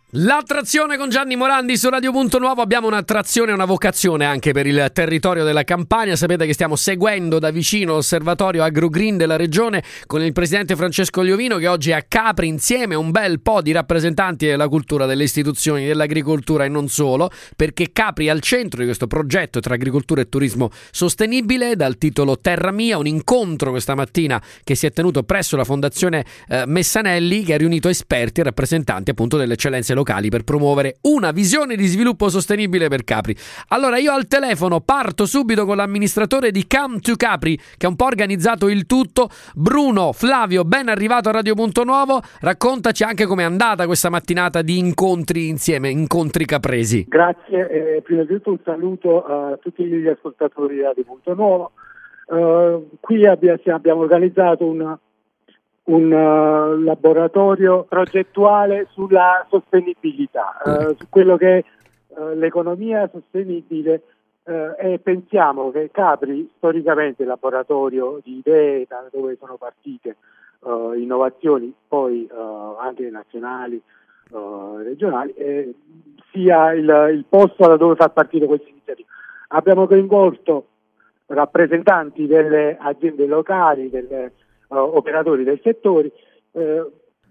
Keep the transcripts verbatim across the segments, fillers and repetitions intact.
L'attrazione con Gianni Morandi su Radio Punto Nuovo. Abbiamo un'attrazione e una vocazione anche per il territorio della Campania. Sapete che stiamo seguendo da vicino l'osservatorio AgroGreen della regione con il presidente Francesco Liovino, che oggi è a Capri insieme a un bel po' di rappresentanti della cultura, delle istituzioni, dell'agricoltura e non solo, perché Capri è al centro di questo progetto tra agricoltura e turismo sostenibile dal titolo Terra Mia, un incontro questa mattina che si è tenuto presso la Fondazione eh, Messanelli, che ha riunito esperti e rappresentanti appunto delle eccellenze locali per promuovere una visione di sviluppo sostenibile per Capri. Allora io al telefono parto subito con l'amministratore di Come to Capri, che ha un po' organizzato il tutto. Bruno Flavio, ben arrivato a Radio Punto Nuovo. Raccontaci anche com'è andata questa mattinata di incontri insieme, incontri capresi. Grazie, eh, prima di tutto un saluto a tutti gli ascoltatori di Radio Punto Nuovo. Uh, qui abbia, abbiamo organizzato una un uh, laboratorio progettuale sulla sostenibilità, uh, su quello che è uh, l'economia sostenibile, uh, e pensiamo che Capri, storicamente laboratorio di idee da dove sono partite uh, innovazioni, poi uh, anche nazionali, uh, regionali, eh, sia il, il posto da dove far partire queste iniziative. Abbiamo coinvolto rappresentanti delle aziende locali, delle Uh, operatori del settore. Uh,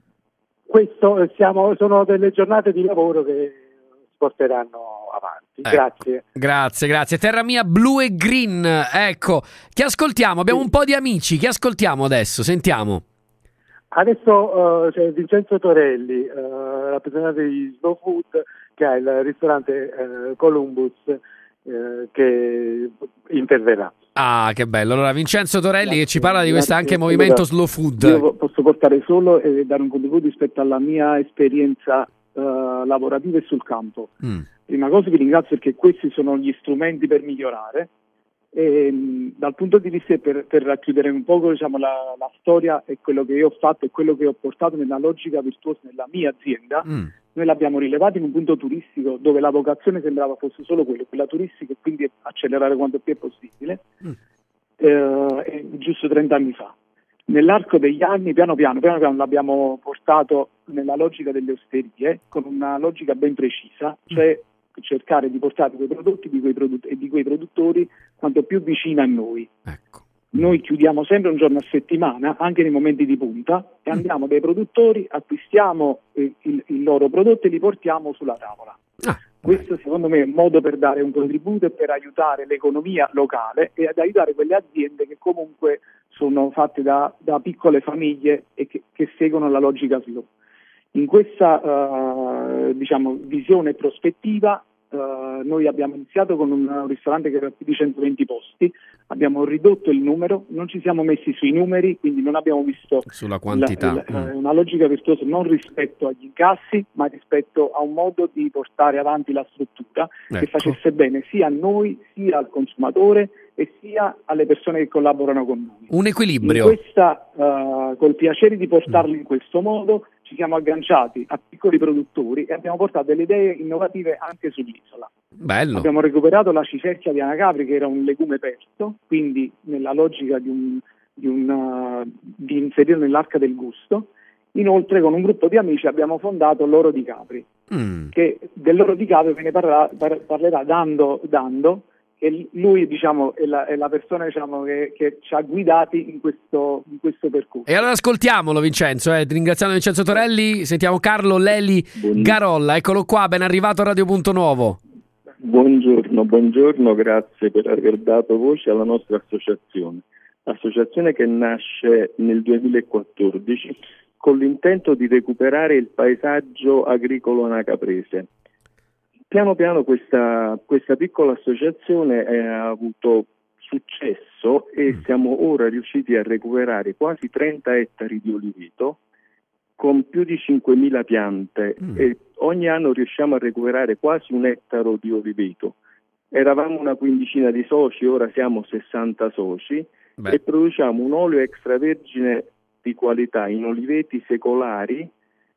questo siamo, sono delle giornate di lavoro che si porteranno avanti. Ecco. Grazie. Grazie, grazie. Terra Mia Blu e Green. Ecco, chi ascoltiamo? Abbiamo sì. un po' di amici. Chi ascoltiamo adesso? Sentiamo. Adesso uh, c'è Vincenzo Torelli, uh, rappresentante di Slow Food, che ha il ristorante uh, Columbus, uh, che interverrà. Ah, che bello. Allora Vincenzo Torelli grazie, che ci parla di questo anche grazie. movimento allora, Slow Food. Io posso portare solo e dare un contributo rispetto alla mia esperienza uh, lavorativa e sul campo. Mm. Prima cosa vi ringrazio perché questi sono gli strumenti per migliorare. E, mh, dal punto di vista, per, per racchiudere un po' diciamo, la, la storia e quello che io ho fatto e quello che ho portato nella logica virtuosa nella mia azienda, mm. noi l'abbiamo rilevato in un punto turistico dove la vocazione sembrava fosse solo quello, quella turistica, e quindi accelerare quanto più è possibile, mm. eh, giusto trenta anni fa. Nell'arco degli anni, piano piano, piano piano l'abbiamo portato nella logica delle osterie, con una logica ben precisa, cioè cercare di portare quei prodotti di quei produtt- e di quei produttori quanto più vicino a noi. Ecco. Noi chiudiamo sempre un giorno a settimana, anche nei momenti di punta, e andiamo dai produttori, acquistiamo eh, il, il loro prodotto e li portiamo sulla tavola. Ah, Questo secondo me è un modo per dare un contributo e per aiutare l'economia locale e ad aiutare quelle aziende che comunque sono fatte da, da piccole famiglie e che, che seguono la logica slow. In questa uh, diciamo, visione e prospettiva uh, noi abbiamo iniziato con un, un ristorante che aveva più di centoventi posti, abbiamo ridotto il numero, non ci siamo messi sui numeri, quindi non abbiamo visto sulla quantità. La, la, mm. una logica virtuosa non rispetto agli incassi, ma rispetto a un modo di portare avanti la struttura, ecco, che facesse bene sia a noi, sia al consumatore e sia alle persone che collaborano con noi. Un equilibrio. In questa, uh, col piacere di portarlo mm. in questo modo, ci siamo agganciati a piccoli produttori e abbiamo portato delle idee innovative anche sull'isola. Bello. Abbiamo recuperato la cicerchia di Anacapri, che era un legume perso, quindi nella logica di, un, di, un, uh, di inserirlo nell'arca del gusto. Inoltre con un gruppo di amici abbiamo fondato l'Oro di Capri, mm. che dell'Oro di Capri ve ne parlerà, par- parlerà Dando, Dando, e lui diciamo è la, è la persona diciamo che, che ci ha guidati in questo, in questo percorso. E allora ascoltiamolo Vincenzo, eh. ringraziando Vincenzo Torelli, sentiamo Carlo Leli Buon... Garolla, eccolo qua, ben arrivato a Radio Punto Nuovo. Buongiorno, buongiorno, grazie per aver dato voce alla nostra associazione, associazione che nasce nel duemilaquattordici con l'intento di recuperare il paesaggio agricolo anacaprese. Piano piano questa, questa piccola associazione ha avuto successo e mm. siamo ora riusciti a recuperare quasi trenta ettari di oliveto con più di cinquemila piante mm. e ogni anno riusciamo a recuperare quasi un ettaro di oliveto. Eravamo una quindicina di soci, ora siamo sessanta soci. Beh. E produciamo un olio extravergine di qualità in oliveti secolari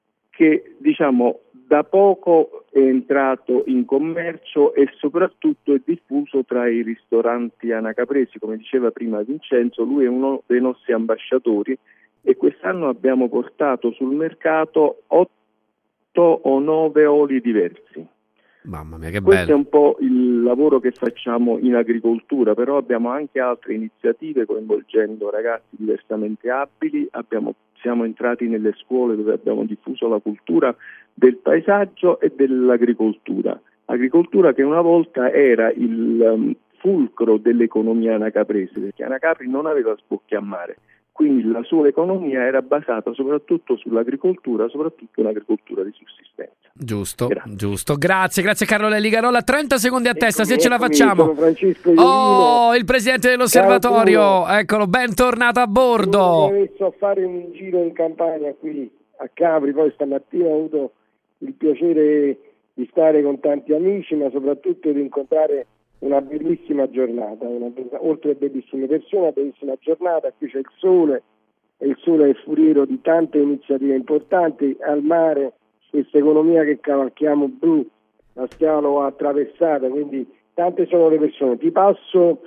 che diciamo da poco è entrato in commercio e soprattutto è diffuso tra i ristoranti anacapresi, come diceva prima Vincenzo, lui è uno dei nostri ambasciatori e quest'anno abbiamo portato sul mercato otto otto o nove oli diversi. Mamma mia, che Questo bello. è un po' il lavoro che facciamo in agricoltura, però abbiamo anche altre iniziative coinvolgendo ragazzi diversamente abili. Abbiamo, siamo entrati nelle scuole dove abbiamo diffuso la cultura del paesaggio e dell'agricoltura. Agricoltura che una volta era il um, fulcro dell'economia anacaprese, perché Anacapri non aveva sbocchi a mare. Quindi la sua economia era basata soprattutto sull'agricoltura, soprattutto un'agricoltura di sussistenza. Giusto, Grazie. giusto. Grazie, grazie Carlo Lelli Garola. trenta secondi a testa, Eccomi, se ce la eccomi, facciamo. sono Francesco Iovino. Oh, il presidente dell'osservatorio. Ciao, Bruno. Eccolo, bentornato a Bruno, bordo. mi messo a fare un giro in campagna qui a Capri, poi stamattina ho avuto il piacere di stare con tanti amici, ma soprattutto di incontrare una bellissima giornata, una be- oltre a bellissime persone, una bellissima giornata. Qui c'è il sole, e il sole è furiero di tante iniziative importanti. Al mare questa economia che cavalchiamo blu la stiamo attraversata, quindi tante sono le persone. Ti passo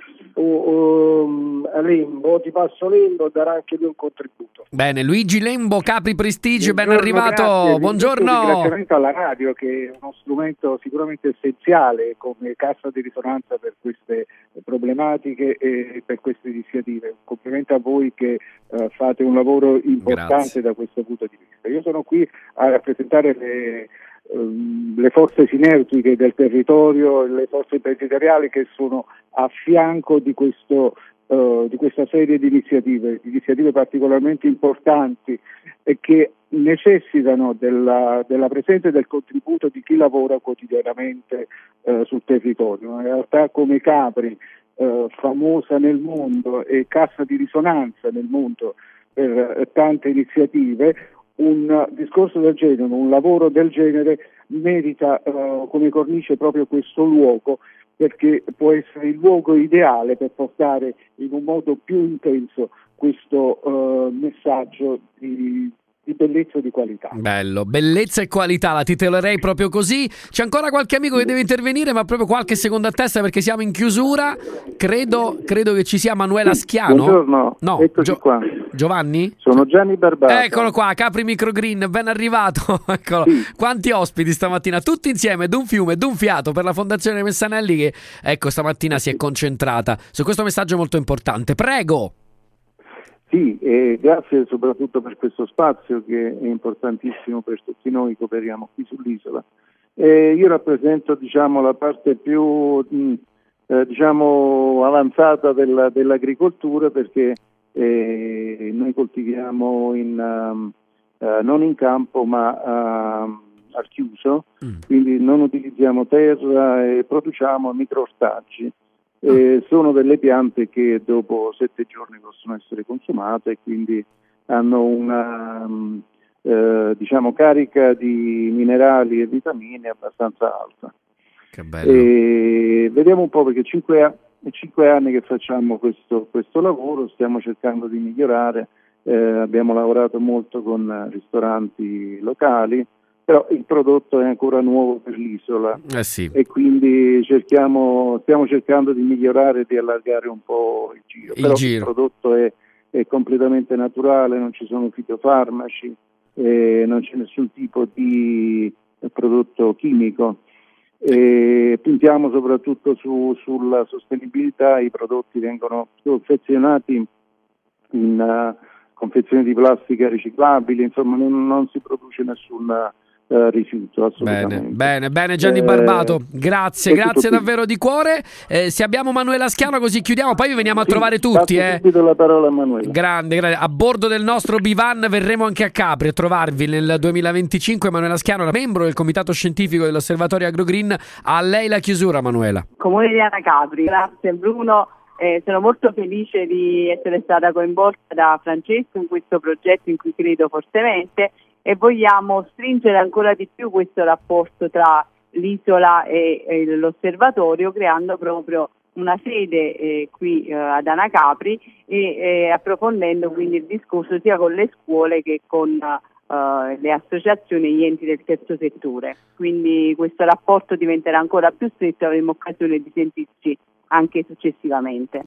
uh, um, a Lembo, ti passo Lembo, darà anche lui un contributo. Bene, Luigi Lembo, Capri Prestige, ben Buongiorno, arrivato. grazie. Buongiorno. Un ringraziamento alla radio, che è uno strumento sicuramente essenziale come cassa di risonanza per queste problematiche e per queste iniziative. Un complimento a voi che uh, fate un lavoro importante Grazie. da questo punto di vista. Io sono qui a rappresentare le, um, le forze sinergiche del territorio, le forze imprenditoriali che sono a fianco di questo Uh, di questa serie di iniziative, iniziative particolarmente importanti e che necessitano della, della presenza e del contributo di chi lavora quotidianamente uh, sul territorio. Una realtà come Capri, uh, famosa nel mondo e cassa di risonanza nel mondo per uh, tante iniziative, un uh, discorso del genere, un lavoro del genere merita uh, come cornice proprio questo luogo, perché può essere il luogo ideale per portare in un modo più intenso questo uh, messaggio di, di bellezza e di qualità. Bello, bellezza e qualità, la titolerei proprio così. C'è ancora qualche amico che deve intervenire, ma proprio qualche secondo a testa perché siamo in chiusura. Credo, credo che ci sia Manuela Schiano. Buongiorno, No, eccoci Gio- qua. Giovanni? Sono Gianni Barbato. Eccolo qua, Capri Microgreen, ben arrivato. Eccolo. Sì. Quanti ospiti stamattina, tutti insieme, d'un fiume, d'un fiato per la Fondazione Messanelli che, ecco, stamattina si è concentrata su questo messaggio molto importante. Prego. Sì, e grazie soprattutto per questo spazio che è importantissimo per tutti noi che operiamo qui sull'isola. Eh, io rappresento, diciamo, la parte più mh, eh, diciamo avanzata della, dell'agricoltura, perché eh, noi coltiviamo in, um, uh, non in campo ma uh, al chiuso, Mm. quindi non utilizziamo terra e produciamo microortaggi. Eh, sono delle piante che dopo sette giorni possono essere consumate e quindi hanno una um, eh, diciamo carica di minerali e vitamine abbastanza alta. Che bello. E vediamo un po', perché cinque, a- cinque anni che facciamo questo, questo lavoro, stiamo cercando di migliorare, eh, abbiamo lavorato molto con ristoranti locali, però il prodotto è ancora nuovo per l'isola. Eh sì. E quindi cerchiamo, stiamo cercando di migliorare e di allargare un po' il giro. Il Però giro. il prodotto è, è completamente naturale, non ci sono fitofarmaci, eh, non c'è nessun tipo di prodotto chimico. E puntiamo soprattutto su, sulla sostenibilità. I prodotti vengono confezionati in uh, confezioni di plastica riciclabili, insomma non, non si produce nessun Uh, rifiuto, assolutamente. Bene, bene, bene Gianni Eh, Barbato, grazie, è tutto grazie qui. davvero di cuore. Eh, se abbiamo Manuela Schiano così chiudiamo, poi vi veniamo a Sì, trovare tutti. passo Eh. subito la parola a Manuela. Grande, grande, a bordo del nostro Bivan verremo anche a Capri a trovarvi nel duemilaventicinque. Manuela Schiano, membro del comitato scientifico dell'Osservatorio Agrogreen. A lei la chiusura, Manuela. Comune di Anacapri. Grazie Bruno, eh, sono molto felice di essere stata coinvolta da Francesco in questo progetto in cui credo fortemente, e vogliamo stringere ancora di più questo rapporto tra l'isola e, e l'osservatorio, creando proprio una sede eh, qui eh, ad Anacapri e eh, approfondendo quindi il discorso sia con le scuole che con eh, le associazioni e gli enti del terzo settore. Quindi questo rapporto diventerà ancora più stretto e avremo occasione di sentirci anche successivamente.